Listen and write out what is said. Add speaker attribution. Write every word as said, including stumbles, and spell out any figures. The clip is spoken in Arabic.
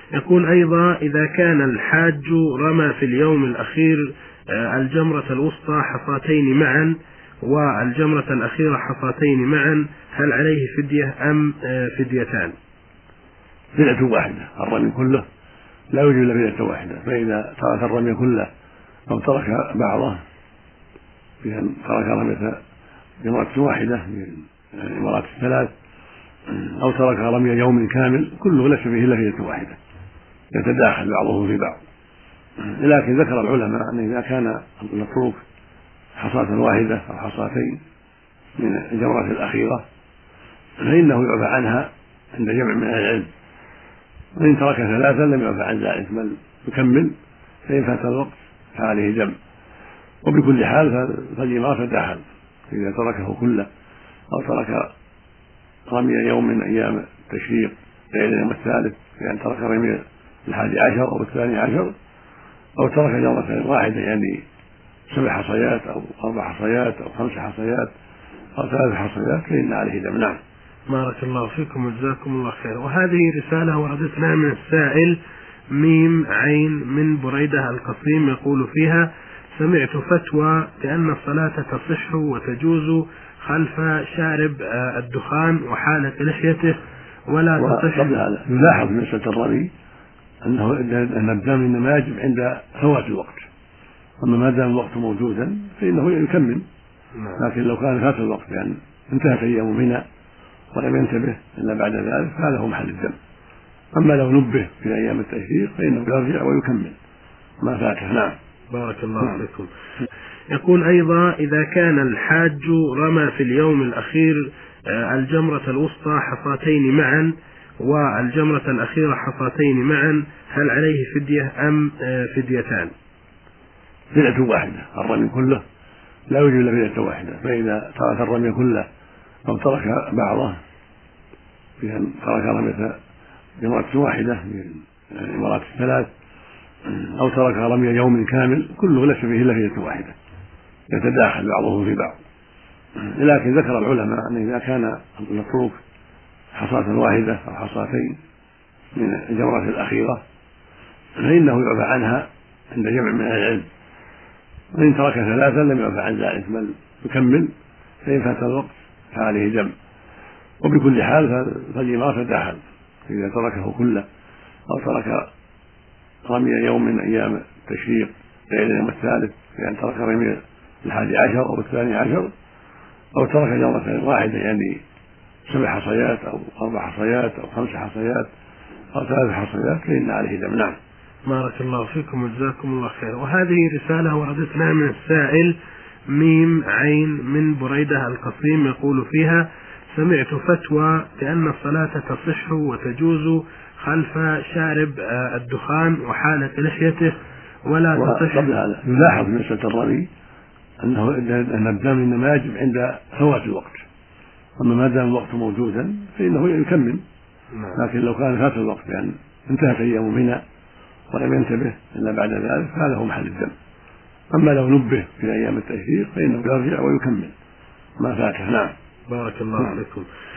Speaker 1: يقول أيضا: إذا كان الحاج رمى في اليوم الأخير الجمرة الوسطى حصاتين معا والجمرة الأخيرة حصاتين معا، هل عليه فدية أم فديتان؟
Speaker 2: فدية واحدة، الرمي كله لا يوجب إلا فدية واحدة، فإذا ترك الرمي كله أو ترك بعضه، بأن ترك رمية جمرة واحدة من الإمارات الثلاث أو ترك رمي يوم كامل، كله ليس فيه إلا فدية واحدة يتداخل بعضه في بعض. لكن ذكر العلماء أن إذا كان المتروك حصاة واحدة أو حصاتين من الجمرة الأخيرة فإنه يعفى عنها عند جمع من العلم، وإن ترك ثلاثا لم يعفى عن ذلك بل يكمل، فإن فات الوقت فعليه دم. وبكل حال فالجمار تداخل، إذا تركه كله أو ترك رمي يوم من أيام التشريق غير اليوم الثالث، يعني ترك رمي الحادي عشر أو الثاني عشر، أو ترك جمرة واحدة يعني سبع حصيات أو أربع حصيات أو خمس حصيات أو ثلاث حصيات، فإن عليه دم. نعم.
Speaker 1: بارك الله فيكم وجزاكم الله خير. وهذه رسالة وردتنا من السائل ميم عين من بريدة القصيم، يقول فيها: سمعت فتوى بأن الصلاة تصح وتجوز خلف شارب الدخان وحالة لحيته ولا تصح.
Speaker 2: قبل هذا يلاحظ من مسألة الرمي أنه أن الدم إنما يجب عند فوات الوقت، أما ما دام الوقت موجودا فإنه يكمل. لكن لو كان فات الوقت يعني انتهت أيام منى ولم ينتبه إلا بعد ذلك فهذا هو محل الدم. أما لو نبه في أيام التشريق فإنه يرجع ويكمل ما فاته. نعم.
Speaker 1: بارك الله فيكم. يقول أيضا: إذا كان الحاج رمى في اليوم الأخير الجمرة الوسطى حصاتين معا والجمرة الأخيرة حصاتين معا، هل عليه فدية أم فديتان؟
Speaker 2: فدية واحدة، الرمي كله لا يوجب إلا فدية واحدة، فإذا ترك الرمي كله أو ترك بعضه، بأن ترك رمية جمرة واحدة من الإمارات الثلاث أو ترك رمي يوم كامل، كله ليس فيه إلا فدية واحدة يتداخل بعضه في بعض. لكن ذكر العلماء أن إذا كان المتروك حصاة واحدة أو حصاتين من الجمرة الأخيرة فإنه يعفى عنها عند جمع من العلم، وإن ترك ثلاثا لم يعفى عن ذلك بل يكمل، فإن فات الوقت فعليه دم. وبكل حال فالجمار تداخل، إذا تركه كله أو ترك رمي يوم من أيام التشريق غير اليوم الثالث، يعني ترك رمي الحادي عشر أو الثاني عشر، أو ترك جمرة واحدة يعني سبع حصيات أو أربع حصيات أو خمس حصيات أو ثلاث حصيات، فإن عليه دم. نعم.
Speaker 1: بارك الله فيكم وجزاكم الله خير. وهذه رسالة وردتنا من السائل ميم عين من بريدة القصيم، يقول فيها: سمعت فتوى بأن الصلاة تصح وتجوز خلف شارب الدخان وحالة لحيته ولا تصح.
Speaker 2: قبل هذا يلاحظ من مسألة الرمي أنه أن الدم إنما يجب عند فوات الوقت، أما ما دام الوقت موجودا فإنه يكمل. لكن لو كان فات الوقت يعني انتهت أيام منى ولم ينتبه إلا بعد ذلك فهذا هو محل الدم. أما لو نبه في أيام التشريق فإنه يرجع ويكمل ما فاته. نعم.
Speaker 1: بارك الله فيكم.